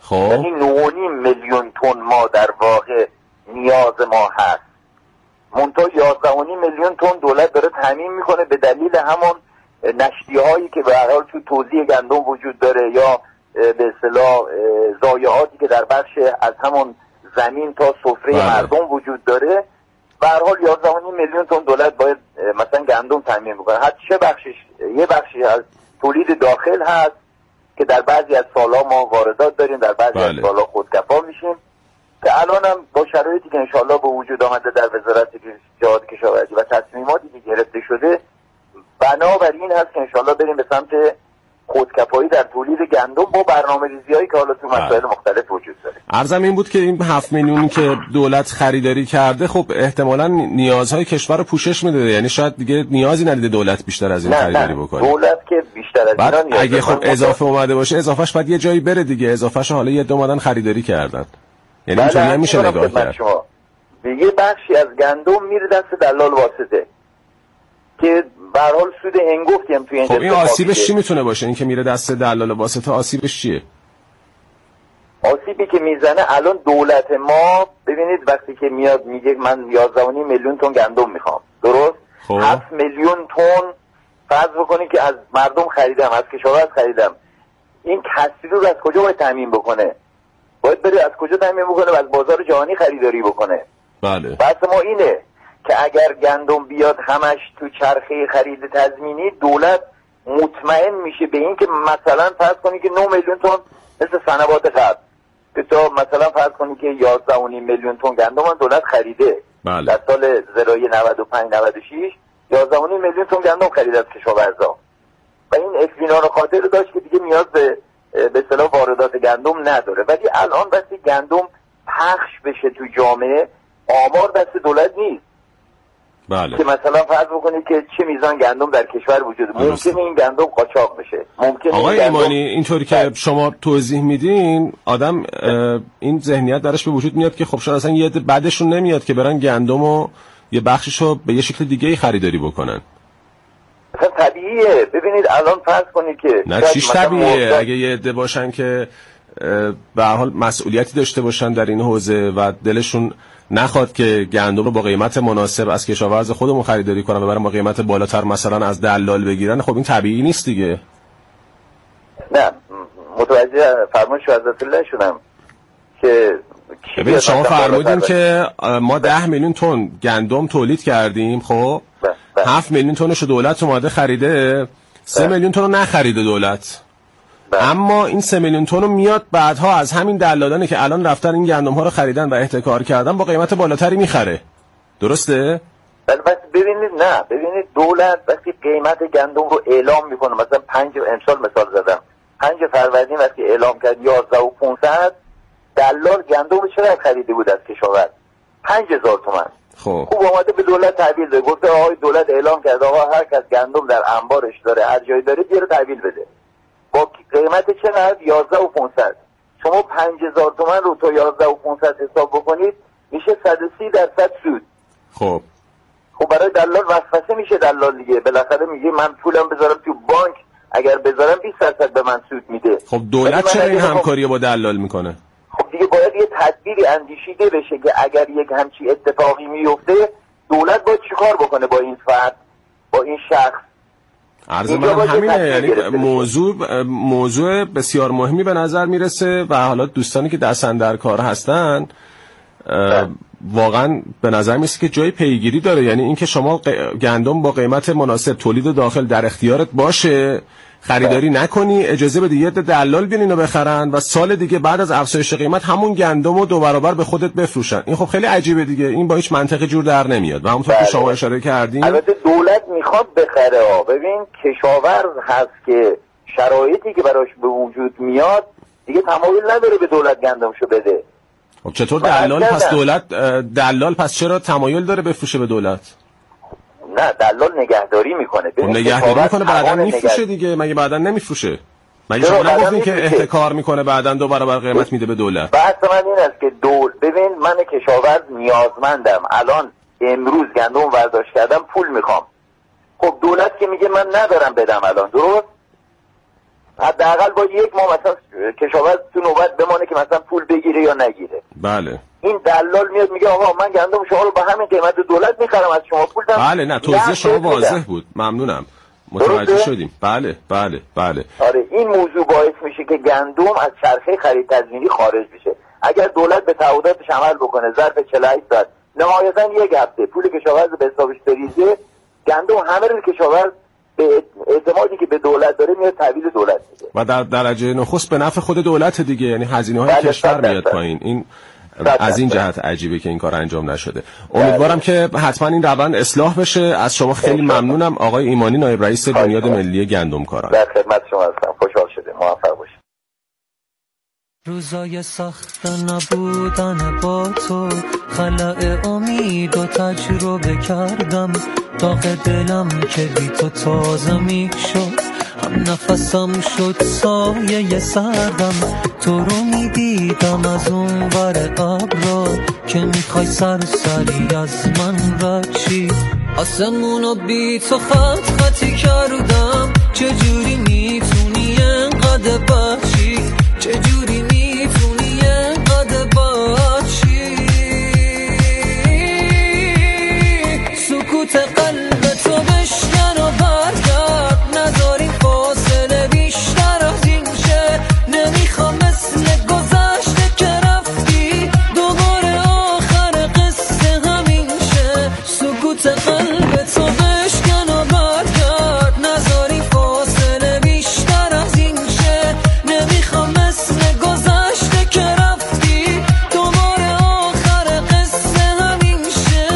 خب یعنی 9.5 میلیون تن ما در واقع نیاز ما هست، منتها 11.5 میلیون تن دولت داره تامین میکنه به دلیل همون نشتی هایی که به هر حال تو توزیع گندم وجود داره یا به اصطلاح ضایعاتی که در بخش از همون زمین تا سفره مردم وجود داره. به هر حال 11.5 میلیون تن دولت باید مثلا گندم تامین بکنه. حتی چه بخشش، یه بخشی از تولید داخل هست که در بعضی از سالها ما واردات داریم، در بعضی از سالها خودکفا میشیم که الان هم با شرایطی که انشالله به وجود آمده در وزارت جهاد کشاورزی و تصمیماتی که گرفته شده، بنابراین هست که انشالله بریم به سمت خودکفایی در تولید گندم با برنامه‌ریزی‌هایی که حالا تو مسائل مختلف وجود داره. عرضم این بود که این 7 میلیونی که دولت خریداری کرده خب احتمالاً نیازهای کشور رو پوشش میده، یعنی شاید دیگه نیازی ندیده دولت بیشتر از این خریداری بکنه. دولت که بیشتر از اینا نیاز اگه خب اضافه اومده باشه اضافهش بعد یه جایی بره دیگه، اضافهش حالا یه اومدن خریداری کردن، یعنی اینطوری هم میشه نگاه کرد. یه بخشی از گندم میره دست دلال واسطه که به هر حال سود انگفتی هم توی این. خب این آسیبش چی میتونه باشه؟ این که میره دست دلال واسطه آسیبش چیه؟ آسیبی که میزنه الان دولت ما، ببینید وقتی که میاد میگه من 11.5 میلیون تن گندم میخوام، درست؟ 7 میلیون تن فرض بکنید که از مردم خریدم، از کشاورز خریدم، این کسری رو از کجا باید تامین بکنه؟ باید بره از کجا تامین بکنه؟ از بازار جهانی خریداری بکنه. بله. بحث ما اینه که اگر گندم بیاد همش تو چرخه خرید تضمینی، دولت مطمئن میشه به این که مثلا فرض کنی که 9 میلیون تن مثل سنوات قبل که تا مثلا فرض کنی که 11.5 میلیون تن گندم دولت خریده. بله. در سال زراعی 95 96 11.5 میلیون تن گندم خرید از کشاورزا و این اطمینان خاطر داشت که دیگه نیاز به اصطلاح واردات گندم نداره. ولی الان وقتی گندم پخش بشه تو جامعه، آمار دست دولت نیست. بله. که مثلا فرض بکنید که چه میزان گندم در کشور وجود، ممکنه این گندم قاچاق بشه، ممکنه آقای ایمانی اینطوری که شما توضیح میدین آدم این ذهنیت درش به وجود میاد که خب شاید اصلا یه بعدشون نمیاد که برن گندمو یه بخششو به یه شکل دیگه‌ای خریداری بکنن. اصلا طبیعیه. ببینید الان فرض کنید که نه چیش طبیعیه اگه یه عده باشن که به هر حال مسئولیتی داشته باشن در این حوزه و دلشون نخواد که گندم رو با قیمت مناسب از کشاورز خودمون خریداری کنن و برای ما قیمت بالاتر مثلا از دلال بگیرن، خب این طبیعی نیست دیگه. نه متوجه فرمایش حضرت الله شدم که ببین شما فرمودین که ما 10 میلیون تن گندم تولید کردیم، خب 7 میلیون تنشو دولت اومده خریده، 3 میلیون تن رو نخریده دولت. اما این 3 میلیون تن رو میاد بعدها از همین دلالانی که الان رفتن این گندم ها رو خریدن و احتکار کردن با قیمت بالاتری میخره. درسته؟ بس ببینید دولت وقتی قیمت گندم رو اعلام میکنه، مثلا 5 امسال مثال زدم 5 فروردین وقتی اعلام کرد 11,500 دلال گندم رو چقدر خریده بود از کشاورز؟ 5000 تومان. خب اومده به دولت تحویل داده، گفته آقای دولت اعلام کرد آقا هر کس گندم در انبارش داره هر جایی داره بیاره تحویل بده. با قیمت چقدر؟ 11,500. شما 5000 تومان رو تا 11,500 حساب بکنید میشه 130% سود. خب برای دلال وسوسه میشه دلال دیگه، بالاخره میگه من پولم بذارم تو بانک، اگر بذارم 20% به من سود میده. خب دولت چرا این همکاری با دلال میکنه؟ خب دیگه باید یه تدبیری اندیشیده بشه که اگر یک همچی اتفاقی میفته دولت باید چیکار بکنه با این فرد، با این شخص. عرض من همینه، یعنی موضوع بسیار مهمی به نظر میرسه و حالا دوستانی که دستن در کار هستن واقعا به نظر میرسه که جای پیگیری داره. یعنی اینکه شما گندم با قیمت مناسب تولید داخل در اختیارت باشه، خریداری نکنی، اجازه بدی یه دلال بیان اینو بخرن و سال دیگه بعد از افزایش قیمت همون گندمو 2 برابر به خودت بفروشن. این خب خیلی عجیبه دیگه، این با هیچ منطقی جور در نمیاد و همونطور که شما اشاره کردین البته دولت میخواد بخره ببین کشاورز هست که شرایطی که براش به وجود میاد دیگه تمایل نداره به دولت گندمشو بده. خب چطور دلال پس چرا تمایل داره بفروشه به دولت؟ نه دلال نگهداری میکنه. نگهداری میکنه بعداً میفروشه دیگه، مگه بعداً نمیفروشه؟ مگه شما نگفتین که احتکار میکنه بعداً 2 برابر قیمت میده به دولت؟ بحث من این است که ببین من کشاورز نیازمندم، الان امروز گندم برداشت کردم پول میخوام. خب دولت که میگه من ندارم بدم الان، درست؟ حداقل با 1 ماه مثلا کشاورز تو نوبت بمانه که مثلا پول بگیره یا نگیره. بله. این دلال میاد میگه آقا من گندم شما رو به همین قیمت دولت میخرم از شما پول دارم. بله نه توضیح شما واضح بود، ممنونم، متوجه شدیم. بله. آره این موضوع باعث میشه که گندم از چرخه خرید تضمینی خارج بشه. اگر دولت به تعهداتش عمل بکنه ظرف 48 ساعت نهایتا یک هفته پول کشاورز به حسابش بریزه، گندم همه رو کشاورز به اعتمادی که به دولت داره میاد تحویل دولت میده و در درجه نخست به نفع خود دولت دیگه، یعنی هزینه‌های کشور میاد پایین. این از این جهت عجیبه که این کار انجام نشده. امیدوارم که حتما این روند اصلاح بشه. از شما خیلی ممنونم آقای ایمانی، نایب رئیس بنیاد ملی گندمکاران. در خدمت شما هستم، خوشحال شدم، موفق باشید. روزای سخت نبودن با تو، خلأ امید و تجربه کردم، داغ دلم که بی تو تازه می شد، هم نفسم شد سایه سردم، تو رو می دیدم از اون ور ابرا که میخوای سری از من رچی، آسمونو بی تو خطی کردم، چجوری میتونی انقدر بچی، چجوری میتونی انقدر بچی، سکوت قلب تو بشکن و برگرد، نذاریم فاصله بیشتر از این شه، نمیخوام مثل گذشته که رفتی دوباره آخر قصه همین شه، سکوت قلب تو بشکن و برگرد، نذاریم فاصله بیشتر از این شه، نمیخوام مثل گذشته که رفتی دوباره آخر قصه همین شه.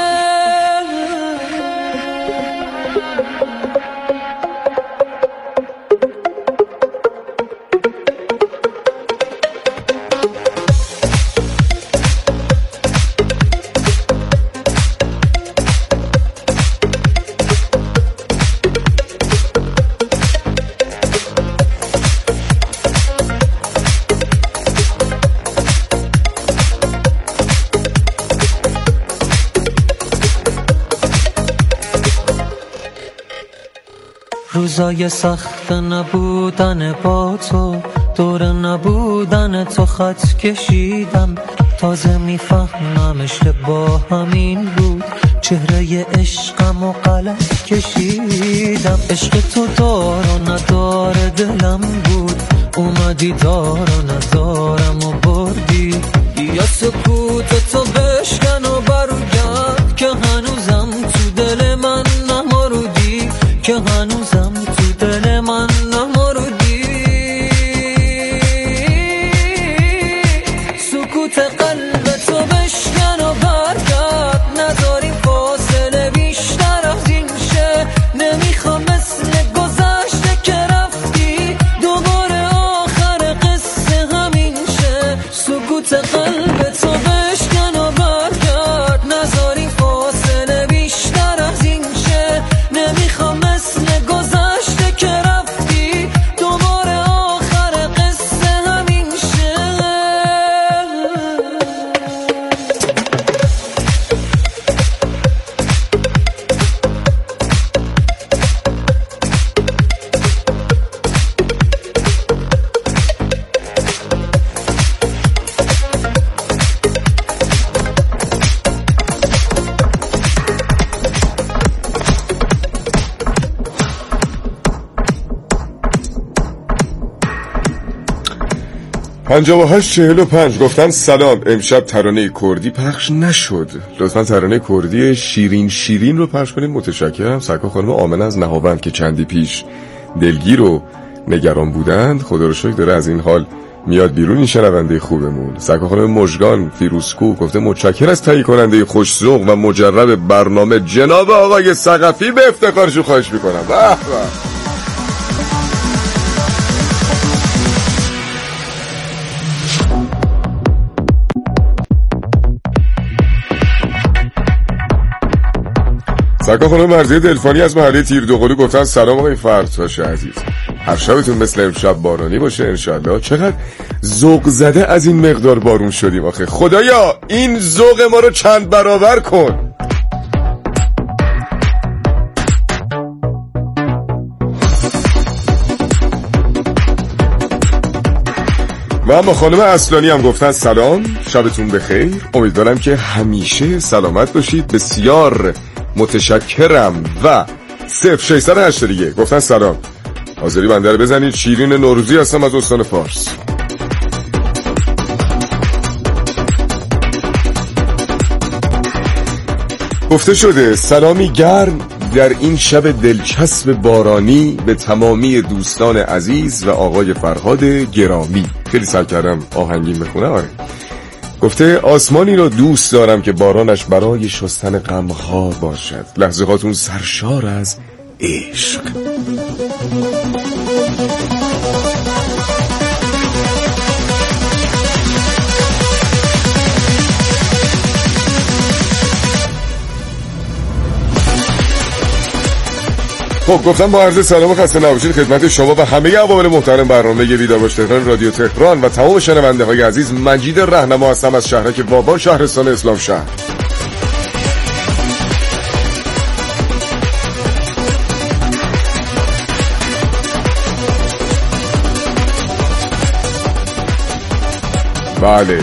روزای سخت نبودن با تو، دور نبودن تو خط کشیدم، تازه میفهمم اشتباه همین بود، چهره عشقم و غلط کشیدم، عشق تو دار و ندار دلم بود، اومدی دار و ندارم و بردی، یا سکوت تو بشکن و برگرد که هنوزم تو دل من نمردی، که هنوزم تو دل من نمردی، سکوت قلب تو بشکن و برگرد، نذاریم فاصله بیشتر از این شه، نمیخوام مثل گذشته که رفتی دوباره آخر قصه همین شه، سکوت قلب تو بشکن و برگرد، نذاریم فاصله بیشتر از این شه، نمیخوام مثل گذشته که رفتی دوباره آخر قصه همین شه. پنجاه و 45 گفتن سلام، امشب ترانه کردی پخش نشد، لطفا ترانه کردی شیرین شیرین رو پخش کنید، متشکرم. سکا خانم آمنه از نهاوند که چندی پیش دلگیر و نگران بودند، خدا رو شکر داره از این حال میاد بیرون این شنونده خوبمون. سکا خانم مژگان فیروزکو گفته متشکر از تهیه کننده خوش‌ذوق و مجرب برنامه جناب آقای ثقفی، به افتخارشون خواهش میکنم. به به. سکا خانم مرضیه دلفانی از محله تیر دوقلو گفتن سلام آقای فرتاش عزیز، هر شبتون مثل امشب بارانی باشه انشالله. چقدر ذوق زده از این مقدار بارون شدیم آخه، خدایا این ذوق ما رو چند برابر کن. و اما خانم اصلانی هم گفتن سلام، شبتون بخیر، امیدوارم که همیشه سلامت باشید، بسیار متشکرم. و 0608 دیگه گفتن سلام، حاضری بنده رو بزنید. شیرین نوروزی هستم از استان فارس. گفته شده سلامی گرم در این شب دلچسب بارانی به تمامی دوستان عزیز و آقای فرهاد گرامی. خیلی سعی کردم آهنگین بخونم. آره. گفته آسمانی را دوست دارم که بارانش برای شستن غم‌ها باشد، لحظه هاتون سرشار از عشق. خب گفتم با عرض سلام و خسته نباشید خدمت شما و همه عوامل محترم برنامه بیدار باش تهران رادیو تهران و تمام شنونده های عزیز. مجید رهنما هستم از شهرک وابان، شهرستان اسلام شهر. بله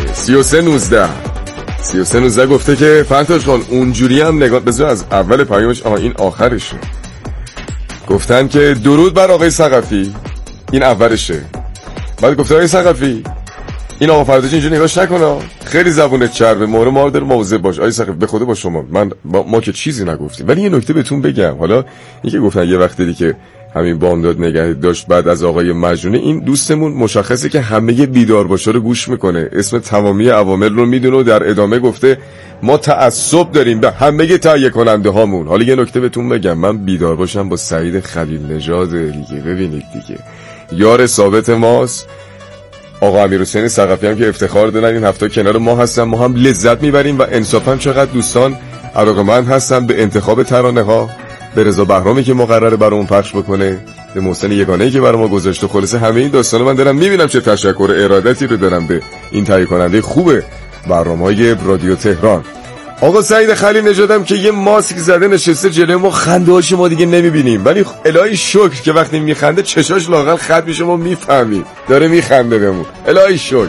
3319 گفته که فرتاش خان اونجوری هم نگاه بذار از اول پیامش. این آخرشه. گفتن که درود بر آقای ثقفی، این اولشه. بعد گفته آقای ثقفی این آقا فرداش اینجا نگاش نکنه، خیلی زبونت چربه، مهر مادر مواظب باش. آقای ثقفی به خدا با شما ما که چیزی نگفتیم، ولی یه نکته بهتون بگم. حالا این که گفتن یه وقتی دیگه که همین بامداد نگه داشت بعد از آقای مجنونه، این دوستمون مشخصه که همه بیدار باشه رو گوش میکنه، اسم تمامی عوامل رو میدونه و در ادامه گفته ما تعصب داریم به همه تهیه کننده هامون. حالا یه نکته بهتون بگم، من بیدار باشم با سعید خلیل نژاد دیگه. ببینید دیگه یار ثابت ماست، آقا امیرحسین ثقفی هم که افتخار دارن این هفته کنار ما هستن، ما هم لذت میبریم و انصافا چقدر دوستان علاقه‌مند هستن به انتخاب ترانه ها، به رضا بهرامی که مقرره برامون پخش بکنه، به محسن یگانه‌ای که برام گذاشته. خلاصه همه این داستانا من دارم میبینم چه تشکر ارادتی رو دارم به این تهیه کننده خوب برنامه‌های رادیو تهران. آقا سعید خلیل نژادم که یه ماسک زده نشسته جلوی ما، خنده‌هاش ما دیگه نمیبینیم، ولی الهی شکر که وقتی میخنده چشاش لاغر خط میشه، ما میفهمیم داره میخنده بهمون. الهی شکر.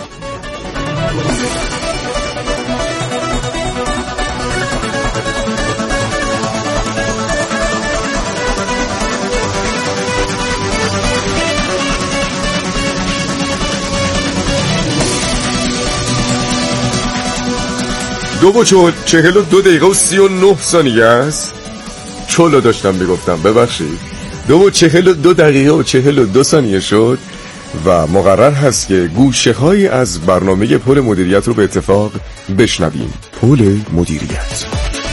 دو 42 دقیقه و 39 ثانیه است. چلو داشتم میگفتم ببخشید. 42 دقیقه و 42 ثانیه شد و مقرر هست که گوشه‌هایی از برنامه پل مدیریت رو به اتفاق بشنویم. پل مدیریت.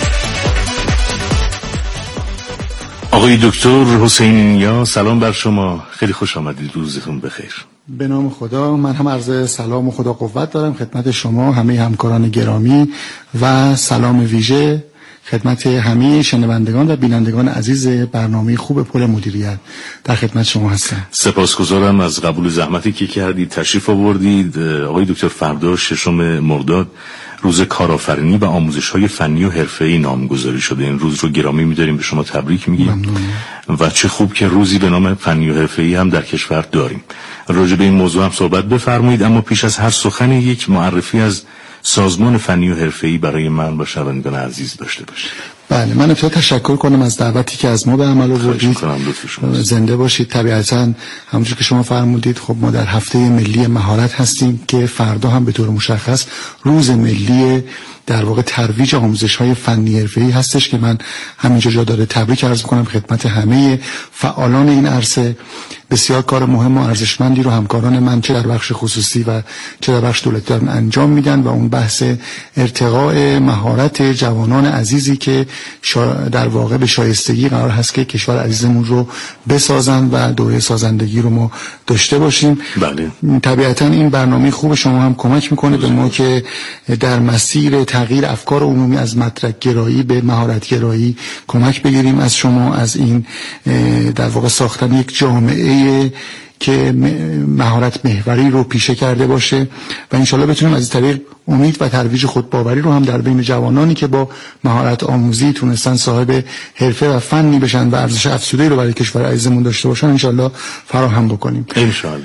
آقای دکتر حسین یا سلام بر شما، خیلی خوش آمدید، روزتون بخیر. به نام خدا، من هم عرض سلام و خدا قوت دارم خدمت شما همه همکاران گرامی و سلام ویژه خدمت همه شنوندگان و بینندگان عزیز برنامه خوب پل مدیریت. در خدمت شما هستم. سپاسگزارم از قبول زحمتی که کردید، تشریف آوردید. آقای دکتر فردا 6 مرداد روز کارآفرینی و آموزش‌های فنی و حرفه‌ای نامگذاری شده. این روز رو گرامی می‌داریم، به شما تبریک میگیم و چه خوب که روزی به نام فنی و حرفه‌ای هم در کشور داریم. راجع به این موضوع هم صحبت بفرمایید، اما پیش از هر سخن یک معرفی از سازمان فنی و حرفه‌ای برای من و شنوندگان عزیز داشته باشید. بله، من ابتدا تشکر کنم از دعوتی که از ما به عمل آوردید. زنده باشید. طبیعتاً همونجور که شما فرمودید، خب ما در هفته ملی مهارت هستیم که فردا هم به طور مشخص روز ملی در واقع ترویج آموزش‌های فنی حرفه‌ای هستش که من همینجا جا داره تبریک عرض می‌کنم خدمت همه فعالان این عرصه. بسیار کار مهم و ارزشمندی رو همکاران من چه در بخش خصوصی و چه در بخش دولتی دارن انجام میدن و اون بحث ارتقاء مهارت جوانان عزیزی که در واقع به شایستگی قرار هست که کشور عزیزمون رو بسازن و دوره سازندگی رو ما داشته باشیم. بله. طبیعتاً این برنامه خوب شما هم کمک میکنه به ما که در مسیر تغییر افکار عمومی از مدرک گرایی به مهارت گرایی کمک بگیریم از شما، از این در واقع ساختن یک جامعه که مهارت محوری رو پیشه کرده باشه و انشالله بتونیم از این طریق امید و ترویج خودباوری رو هم در بین جوانانی که با مهارت آموزی تونستن صاحب حرفه و فنی بشن و ارزش افزوده رو برای کشور عزیزمون داشته باشن انشالله فراهم بکنیم. انشالله.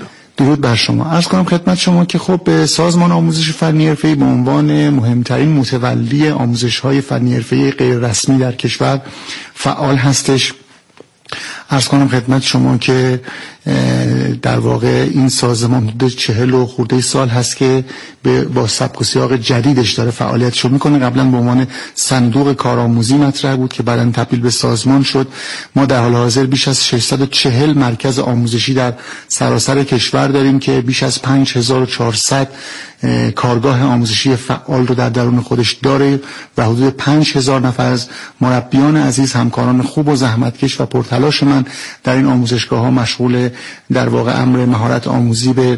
درود بر شما. عرض کنم خدمت شما که خب سازمان آموزش فنی حرفه‌ای به عنوان مهمترین متولی آموزش‌های فنی حرفه‌ای غیر رسمی در کشور فعال هستش. عرض کنم خدمت شما که در واقع این سازمان حدود 40 و خورده سال هست که با سبک و سیاق جدیدش داره فعالیتشو میکنه. قبلا به عنوان صندوق کارآموزی مطرح بود که بعداً تبدیل به سازمان شد. ما در حال حاضر بیش از 640 مرکز آموزشی در سراسر کشور داریم که بیش از 5400 کارگاه آموزشی فعال رو در درون خودش داره و حدود 5000 نفر از مربیان عزیز، همکاران خوب و زحمتکش و پرتلاش من در این آموزشگاه‌ها مشغول در واقع امر مهارت آموزی به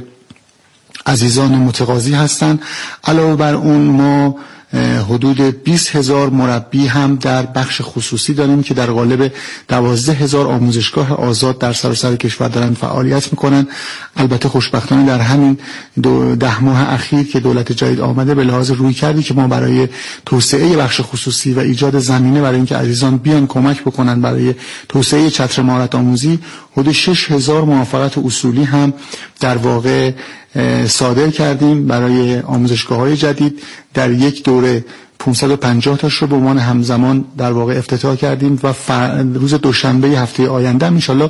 عزیزان متقاضی هستند. علاوه بر اون ما حدود 20,000 مربی هم در بخش خصوصی داریم که در قالب 12,000 آموزشگاه آزاد در سراسر کشور دارن فعالیت میکنن. البته خوشبختانه در همین 10 ماه اخیر که دولت جدید آمده به لحاظ روی کردی که ما برای توسعه بخش خصوصی و ایجاد زمینه برای اینکه عزیزان بیان کمک بکنن برای توسعه چتر مهارت آموزی، حدود 6,000 موافقت اصولی هم در واقع صادر کردیم برای آموزشگاه‌های جدید. در یک دوره 550 تاش رو به عنوان همزمان در واقع افتتاح کردیم و روز دوشنبه هفته آینده ان شاءالله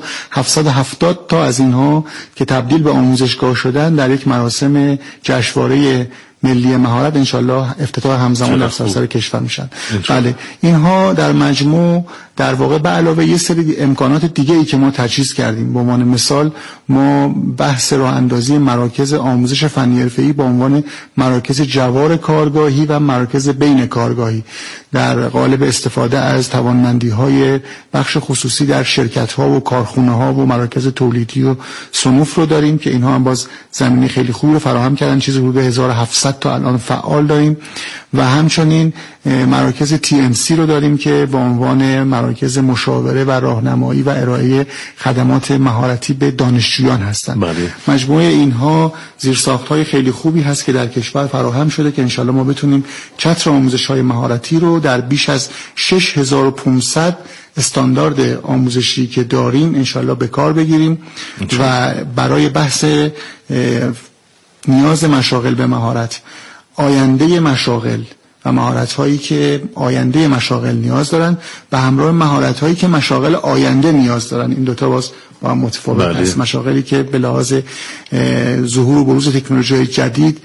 770 تا از اینها که تبدیل به آموزشگاه شدن در یک مراسم جشنواره ملی مهارت انشالله افتتاح همزمان در سراسر کشور میشن. بله، اینها در مجموع در واقع به علاوه یه سری امکانات دیگه ای که ما تجهیز کردیم. به عنوان مثال ما بحث راه اندازی مراکز آموزش فنی حرفه‌ای با عنوان مراکز جوار کارگاهی و مراکز بین کارگاهی در قالب استفاده از توانمندی‌های بخش خصوصی در شرکت‌ها و کارخونه‌ها و مراکز تولیدی و صنوف رو داریم که اینها هم باز زمینه خیلی خوبی رو فراهم کردن. چیزی حدود 1700 تا الان فعال داریم و همچنین مراکز TMC رو داریم که به عنوان مراکز مشاوره و راهنمایی و ارائه خدمات مهارتی به دانشجویان هستند. بله. مجموعه اینها زیرساخت‌های خیلی خوبی هست که در کشور فراهم شده که انشالله ما بتونیم چتر آموزش‌های مهارتی رو در بیش از 6500 استاندارد آموزشی که داریم انشالله به کار بگیریم و برای بحث نیاز مشاغل به مهارت، آینده مشاغل و مهارت‌هایی که آینده مشاغل نیاز دارن به همراه مهارت‌هایی که مشاغل آینده نیاز دارن، این دوتا باز با هم متفاوت است. مشاغلی که به لحاظ ظهور و بروز تکنولوژی جدید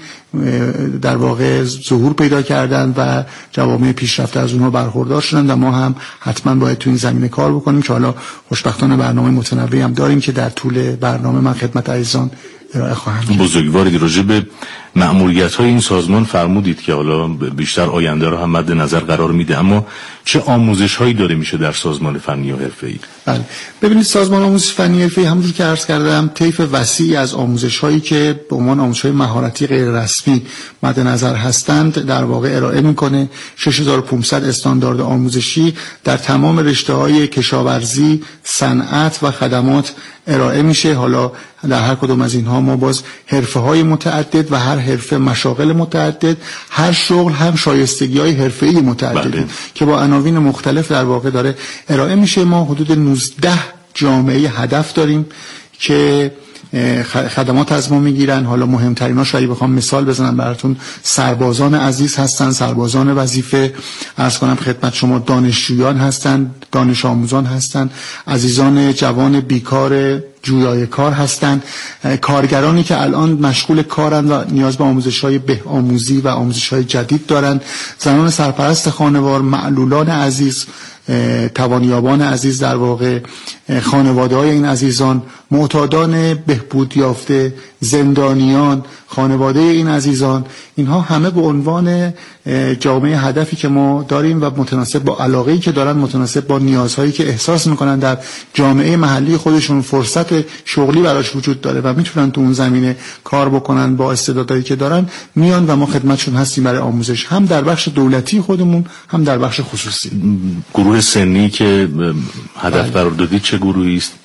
در واقع ظهور پیدا کردن و جوامع پیشرفته از اونها برخوردار شدن و ما هم حتما باید تو این زمینه کار بکنیم که حالا خوشبختانه برنامه متنوعی هم داریم که در طول برنامه من خدمت عزیزان ارائه خواهم کرد. بزرگواری راجع به مأموریت‌های این سازمان فرمودید که حالا بیشتر آینده را هم مد نظر قرار میده، اما چه آموزش‌هایی داره میشه در سازمان فنی و حرفه‌ای؟ بله، ببینید سازمان آموزش فنی حرفه‌ای همونجور که عرض کردم طیف وسیعی از آموزش‌هایی که به عنوان آموزش‌های مهارتی غیر رسمی مد نظر هستند در واقع ارائه میکنه. 6500 استاندارد آموزشی در تمام رشته‌های کشاورزی، صنعت و خدمات ارائه میشه. حالا در هر کدوم از اینها ما باز حرفه‌های متعدد و هر حرفه مشاغل متعدد، هر شغل هم شایستگی‌های حرفه‌ای متعدد که با عناوین مختلف در واقع داره ارائه میشه. ما حدود 19 جامعه هدف داریم که خدمات از ما میگیرن. حالا مهمتریناش اگه بخوام مثال بزنم براتون، سربازان عزیز هستن، سربازان وظیفه، عرض کنم خدمت شما دانشجویان هستن، دانش آموزان هستن، عزیزان جوان بیکار جویای کار هستند، کارگرانی که الان مشغول کارن و نیاز به آموزش‌های به‌آموزی و آموزش‌های جدید دارن، زنان سرپرست خانوار، معلولان عزیز، توانیابان عزیز، در واقع خانواده‌های این عزیزان، معتادان بهبود یافته، زندانیان، خانواده این عزیزان، اینها همه به عنوان جامعه هدفی که ما داریم و متناسب با علاقه‌ای که دارن، متناسب با نیازهایی که احساس میکنن در جامعه محلی خودشون فرصت شغلی براش وجود داره و میتونن تو اون زمینه کار بکنن، با استعدادایی که دارن میان و ما خدمتشون هستیم برای آموزش، هم در بخش دولتی خودمون هم در بخش خصوصی. گروه سنی که هدف قرار دادید چه گروهی است؟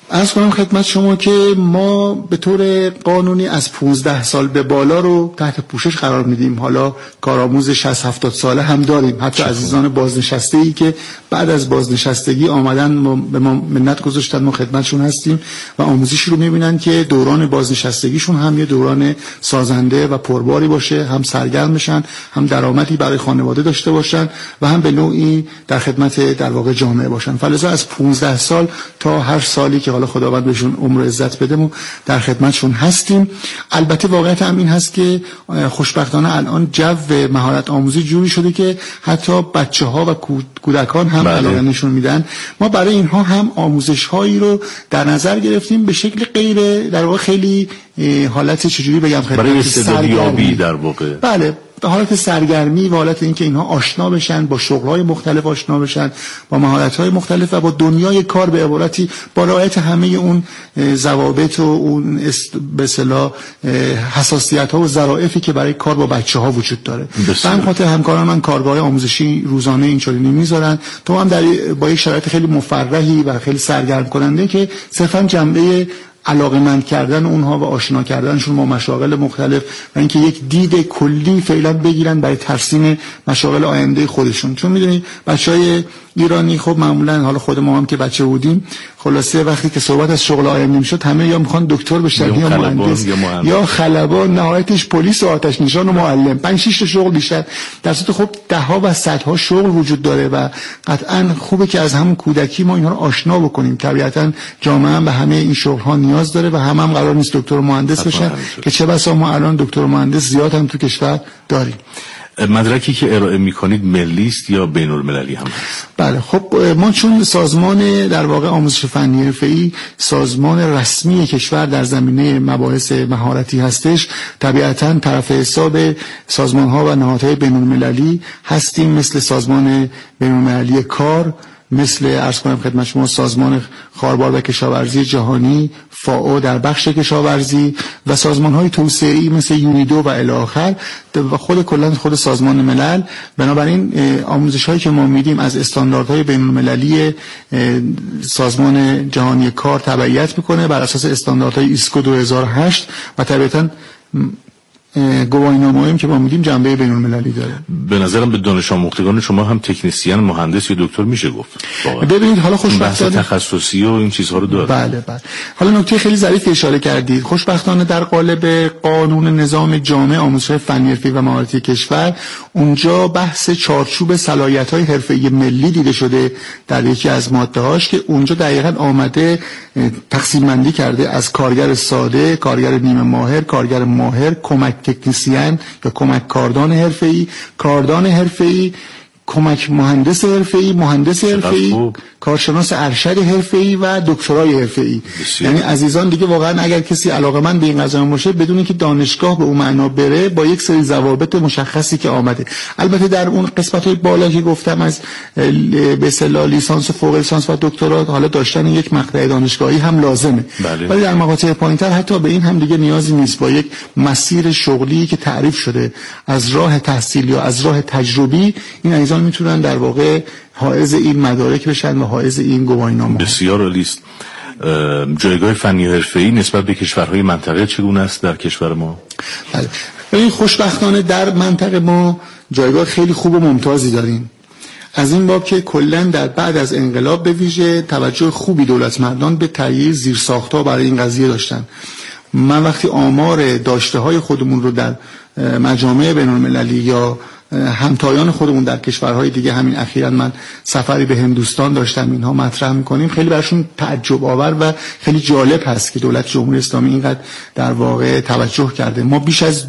عرض کنم خدمت شما که ما به طور قانونی از 15 سال به بالا رو تحت پوشش قرار میدیم. حالا کارآموز 60-70 ساله هم داریم، حتی عزیزان بازنشسته‌ای که بعد از بازنشستگی آمدن به ما منت گذاشتن، ما خدمتشون هستیم و آموزش رو میبینن که دوران بازنشستگیشون هم یه دوران سازنده و پرباری باشه، هم سرگرم بشن، هم درآمدی برای خانواده داشته باشن و هم به نوعی در خدمت در واقع جامعه باشن. فلذا از 15 سال تا هر سالی که حالا خداوند بهشون عمر و عزت بده ما در خدمتشون هستیم. البته واقعیت هم این هست که خوشبختانه الان جو مهارت آموزی جوری شده که حتی بچه‌ها و کودکان هم علاقه نشون میدن. ما برای اینها هم آموزش‌هایی رو در نظر گرفتیم به شکل غیر در واقع خیلی حالت چجوری بگم خدمت برای استعدادیابی در واقع. بله، به حالت سرگرمی و حالت اینکه اینها آشنا بشن با شغل‌های مختلف، آشنا بشن با مهارت‌های مختلف و با دنیای کار به عبارتی با رعایت همه اون ضوابط و اون به اصطلاح حساسیت‌ها و ظرافتی که برای کار با بچه‌ها وجود داره. من خاطر همکاران من کارگاه آموزشی روزانه اینچنینی می‌ذارن تو هم با یک شرایط خیلی مفرحی و خیلی سرگرم کننده که صرفاً جنبه علاقمند کردن اونها و آشنا کردنشون با مشاغل مختلف و اینکه یک دید کلی فعلا بگیرن برای ترسیم مشاغل آینده خودشون. چون میدونید بچهای ایرانی خب معمولا، حالا خود ما هم که بچه بودیم، خلاصه وقتی که صحبت از شغل آینده میشد همه یا میخوان دکتر بشن یا مهندس یا خلبان، نهایتش پلیس و آتش نشان و معلم، 5-6 تا شغل بیشتر. در صورتی خب ده‌ها و صدها شغل وجود داره و قطعا خوبه که از همون کودکی ما اینها رو آشنا بکنیم. طبیعتا جامعه هم به همه این شغل ها نیاز داره و هم قرار نیست دکتر و مهندس بشن که چه بسا ما الان دکتر و مهندس زیاد هم تو کشور داریم. مدرکی که ارائه میکنید ملی است یا بین المللی هم هست؟ بله، خب ما چون سازمان در واقع آموزش فنی حرفه‌ای سازمان رسمی کشور در زمینه مباحث مهارتی هستش، طبیعتاً طرف حساب سازمان ها و نهادهای بین المللی هستیم، مثل سازمان بین المللی کار، مثل عرض کنم خدمت شما سازمان خاربار و کشاورزی جهانی، فائو در بخش کشاورزی و سازمان‌های توسعه‌ای مثل یونیدو و الی آخر و خود سازمان ملل. بنابراین آموزش‌هایی که ما میدیم از استانداردهای بین‌المللی سازمان جهانی کار تبعیت میکنه بر اساس استانداردهای ایسکو 2008 و طبیعتاً گواهینامه‌ای که ما میدیم جنبه بین‌المللی داره. به نظرم به دانش آموختگان شما هم تکنسین، مهندس یا دکتر میشه گفت. ببینید حالا خوشبختانه تخصصی و این چیزها رو داره. بله. حالا نکته خیلی ظریفی اشاره کردید. خوشبختانه در قالب قانون نظام جامع آموزش فنی حرفه‌ای و مهارتی کشور اونجا بحث چارچوب صلاحیت‌های حرفه‌ای ملی دیده شده در یکی از ماده‌هاش که اونجا دقیقاً آمده تقسیم بندی کرده از کارگر ساده، کارگر نیمه ماهر، کارگر ماهر، کمک تکنسین یا کمک کاردان حرفه‌ای، کاردان حرفه‌ای، کمک مهندس حرفه‌ای، مهندس حرفه‌ای، کارشناس ارشد حرفه‌ای و دکترای حرفه‌ای. یعنی عزیزان دیگه واقعا اگر کسی علاقه‌مند به این قضیه باشه بدون اینکه دانشگاه به اون معنا بره با یک سری ضوابط مشخصی که آمده. البته در اون قسمت‌های بالا که گفتم از به اصطلاح لیسانس و فوق لیسانس و دکترا حالا داشتن یک مقطع دانشگاهی هم لازمه. ولی در مقاطع پایین‌تر حتی به این هم دیگه نیازی نیست. با یک مسیر شغلی که تعریف شده از راه تحصیل یا از راه تجربی این عزیزان میتونن در واقع حائز این مدارک بشن و حائز این گواهینامه. بسیار عالی است. جایگاه فنی و حرفه‌ای نسبت به کشورهای منطقه چگونه است در کشور ما؟ بله. ببین خوشبختانه در منطقه ما جایگاه خیلی خوب و ممتازی داریم. از این باب که کلاً در بعد از انقلاب به ویژه توجه خوبی دولت مردان به تهیه زیرساخت‌ها برای این قضیه داشتن. من وقتی آمار داشته‌های خودمون رو در مجامع بین‌المللی یا همتایان خودمون در کشورهای دیگه، همین اخیراً من سفری به هندوستان داشتم، اینها مطرح می‌کنیم، خیلی براشون تعجب آور و خیلی جالب هست که دولت جمهوری اسلامی اینقدر در واقع توجه کرده. ما بیش از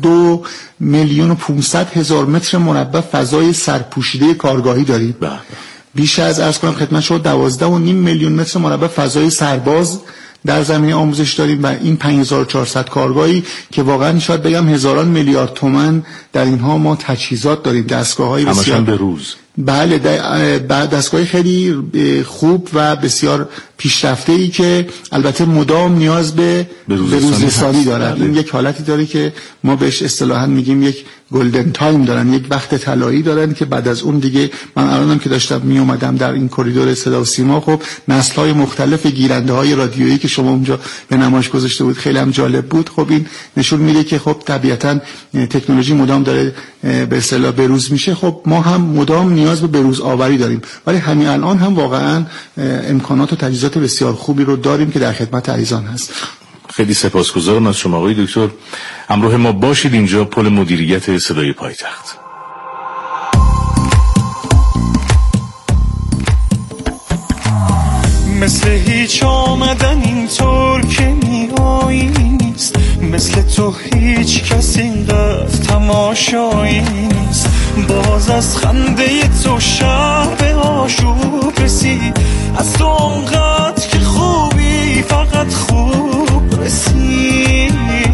2,500,000 متر مربع فضای سرپوشیده کارگاهی داریم. بیش از عرض کنم خدمت شما 12.5 میلیون متر مربع فضای سرباز در زمینه آموزش داریم و این 5400 کارگاهی که واقعا شاید بگم هزاران میلیارد تومان در اینها ما تجهیزات داریم، دستگاه‌های بسیار به روز. بله، دستگاهی خیلی خوب و بسیار پیشرفته‌ای که البته مدام نیاز به بروزرسانی دارد. این یک حالتی داره که ما بهش اصطلاحاً میگیم یک گلدن تایم دارن، یک وقت طلایی دارن که بعد از اون دیگه من الانم که داشتم می اومدم در این کریدور صدا و سیما، خب نسل‌های مختلف گیرنده‌های رادیویی که شما اونجا به نمایش گذاشته بود خیلی هم جالب بود. خب این نشون میده که خب طبیعتاً تکنولوژی مدام داره به اصطلاح بروز میشه. خب ما هم مدام نیاز به بروز آوری داریم، ولی همین الان هم واقعاً امکانات و تجهیزات بسیار خوبی رو داریم که در خدمت عزیزان هست. خیلی سپاسگزارم از شما آقای دکتر. همراه ما باشید اینجا پل مدیریت صدای پایتخت. مثل هیچ آمدن اینطور که میایی نیست، مثل تو هیچ کس اینقدر تماشایی نیست. باز از خنده تو شب آشوب رسید، از تو اونقدر که خوبی فقط خوب رسید.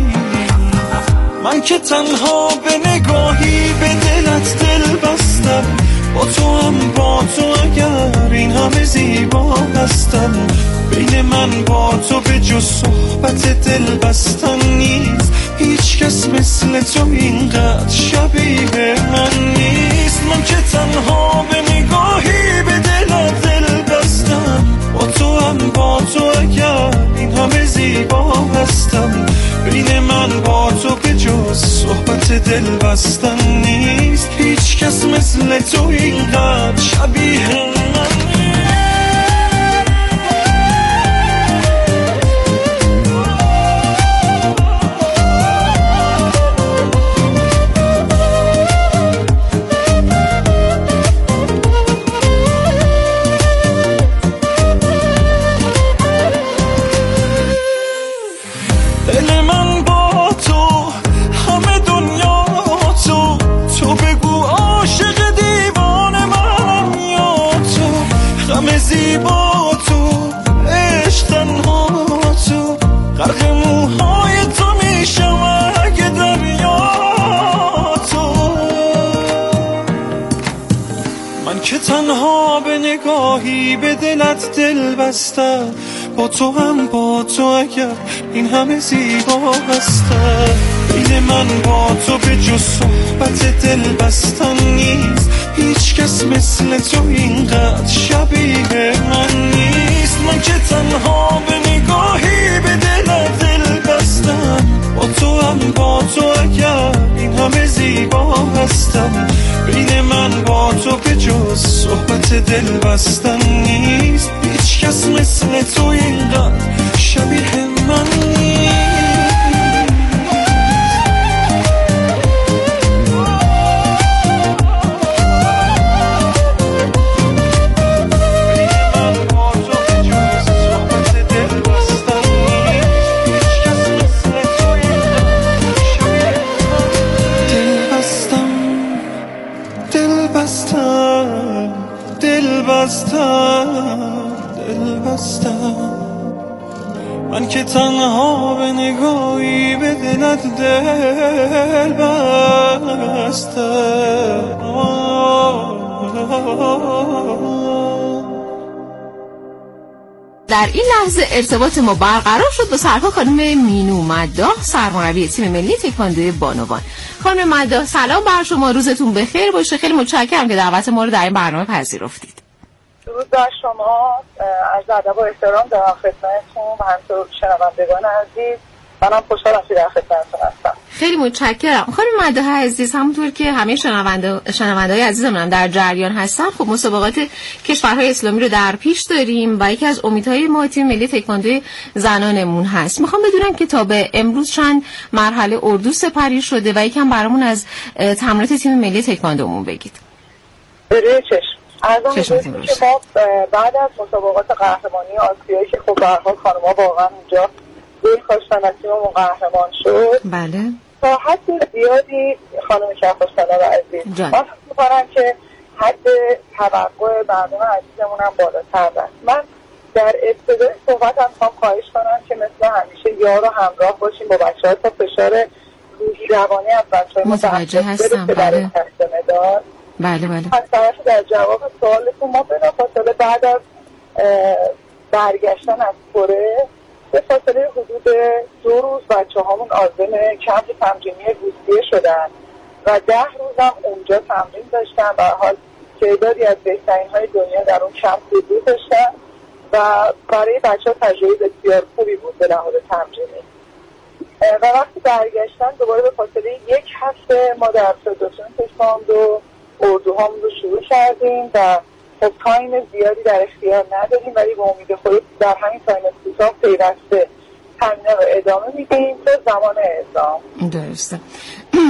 من که تنها به نگاهی به دلت دل بستم، با تو اگر این همه زیبا هستم. بین من با تو به جز صحبت دل بستن نیست، هیچ کس مثل تو اینقدر شبیه من نیست. من که تنها به نگاهی به دل بستم، با تو اگر این همه زیبا هستم. بین من با تو به جز صحبت دل بستن نیست، هیچ کس مثل تو اینقدر شبیه من نیست. تنها به نگاهی به دلت دل بستم، با تو اگر این همه زیبا هستم. بین من با تو به جز صحبت دل بستن نیست، هیچ کس مثل تو اینقدر شبیه من نیست. من که تنها به نگاهی به دلت دل بستم، با تو اگر این همه زیبا هستم. بین من با تو به جز صحبت دل بستن نیست، هیچ کس مثل تو اینقدر شبیه من نیست. من که تنها به نگاهی به دلت دل بستم. در این لحظه ارتباط ما برقرار شد با سرکار خانم مینو مداح، سرمربی تیم ملی تکواندو بانوان. خانم مداح سلام بر شما، روزتون بخیر باشه. خیلی متشکرم که دعوت ما رو در این برنامه پذیرفتید. درود بر شما، عرض ادب و احترام دارم خدمتتون و همینطور شنوندگان عزیز. منم خوشحالم که در خدمتتون هستم. خیلی متشکرم. خانم مداح عزیز، همونطور که همه شنونده‌های عزیزمون در جریان هستن، خب مسابقات کشورهای اسلامی رو در پیش داریم و یکی از امیدهای ما تیم ملی تکواندو زنانمون هست. میخوام بدونم که تا به امروز چند مرحله اردو سپری شده و یکم برامون از تمرینات تیم ملی تکواندومون بگید. بروی چشم. ارزم بزنید که ما بعد از مسابقات قهرمانی آسیایی که خب به هر حال خانم‌ها واقعا اونجا دل کاشتن از تیممون قهرمان شد. بله. تا حد زیادی خانم شهرخوش‌طلب عزیز من فکر می‌کنم که حد توقع برنامه عزیزمون هم بالاتر است. من در ابتدای صحبتم می‌خوام خواهش کنم که مثل همیشه یار و همراه باشیم با بچه‌ها تا فشار روحی روانی از بچه‌ها متوجه هستم. بله. بله. در جواب سوالتون ما بلافاصله بعد از برگشتن از کره به فاصله حدود 2 روز بچه هامون عازم کمپ تمرینی روسیه شدن و 10 روز هم اونجا تمرین داشتن و حال تعدادی از بهترین های دنیا در اون کمپ حضور داشتن و برای بچه ها تجربه بسیار خوبی بود به لحاظ تمرینی. و وقتی برگشتن دوباره به فاصله 1 هفته ما در فدراسیون تکواندو اردوهامون رو شروع کردیم و خب تایم زیادی در اختیار نداریم، ولی به امید خدا در همین تایم کوتاه پیوسته تمرین رو ادامه میدیم تا زمان اعزام. درسته.